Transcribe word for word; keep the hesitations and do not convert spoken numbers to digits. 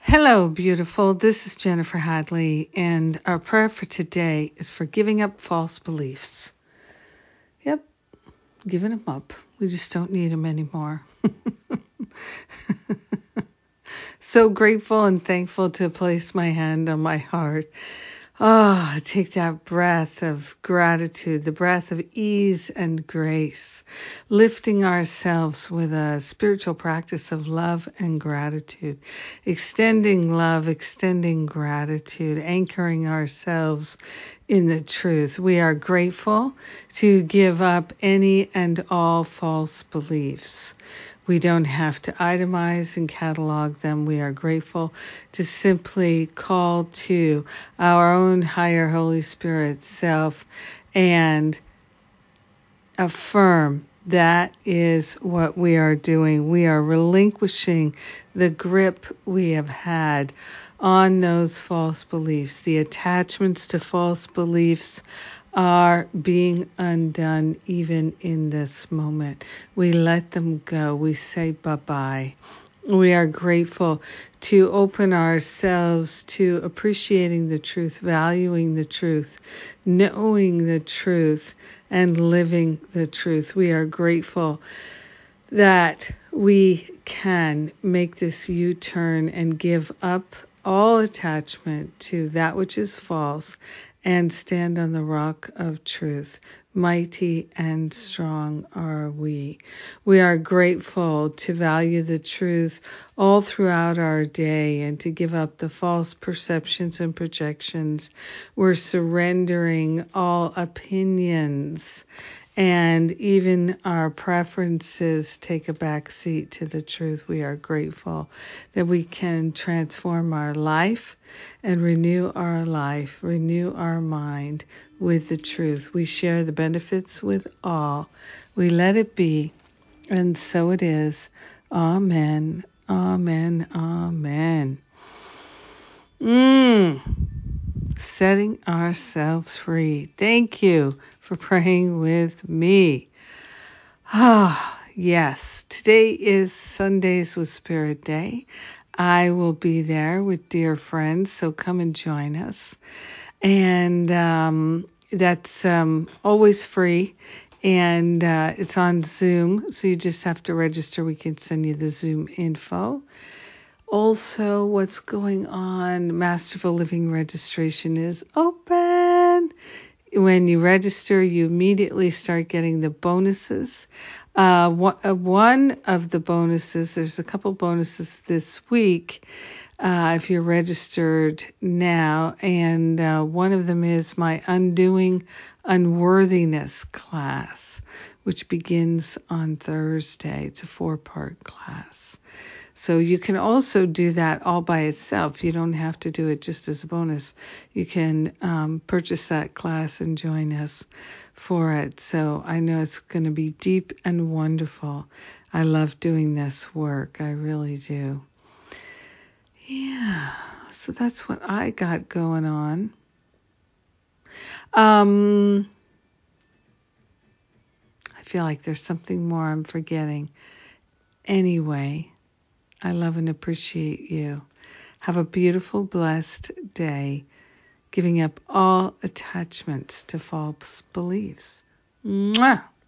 Hello, beautiful. This is Jennifer Hadley, and our prayer for today is for giving up false beliefs. Yep, giving them up. We just don't need them anymore. So grateful and thankful to place my hand on my heart. Ah, oh, take that breath of gratitude, the breath of ease and grace, lifting ourselves with a spiritual practice of love and gratitude, extending love, extending gratitude, anchoring ourselves in the truth. We are grateful to give up any and all false beliefs. We don't have to itemize and catalog them. We are grateful to simply call to our own higher Holy Spirit self and affirm that is what we are doing. We are relinquishing the grip we have had on those false beliefs. The attachments to false beliefs are being undone even in this moment. We let them go. We say bye-bye. We are grateful to open ourselves to appreciating the truth, valuing the truth, knowing the truth, and living the truth. We are grateful that we can make this U-turn and give up all attachment to that which is false and stand on the rock of truth. Mighty and strong are we. We are grateful to value the truth all throughout our day and to give up the false perceptions and projections. We're surrendering all opinions, and even our preferences take a back seat to the truth. We are grateful that we can transform our life and renew our life, renew our mind with the truth. We share the benefits with all. We let it be, and so it is. Amen, amen, amen. Mm. Setting ourselves free. Thank you for praying with me. Ah, yes. Today is Sundays with Spirit Day. I will be there with dear friends, so come and join us. And um, that's um, always free, and uh, it's on Zoom, so you just have to register. We can send you the Zoom info. Also, what's going on? Masterful Living registration is open. When you register, you immediately start getting the bonuses. Uh, one of the bonuses, there's a couple bonuses this week uh, if you're registered now, and uh, one of them is my Undoing Unworthiness class, which begins on Thursday. It's a four-part class. So you can also do that all by itself. You don't have to do it just as a bonus. You can um, purchase that class and join us for it. So I know it's going to be deep and wonderful. I love doing this work. I really do. Yeah, so that's what I got going on. Um, I feel like there's something more I'm forgetting. Anyway, I love and appreciate you. Have a beautiful, blessed day, giving up all attachments to false beliefs. Mwah!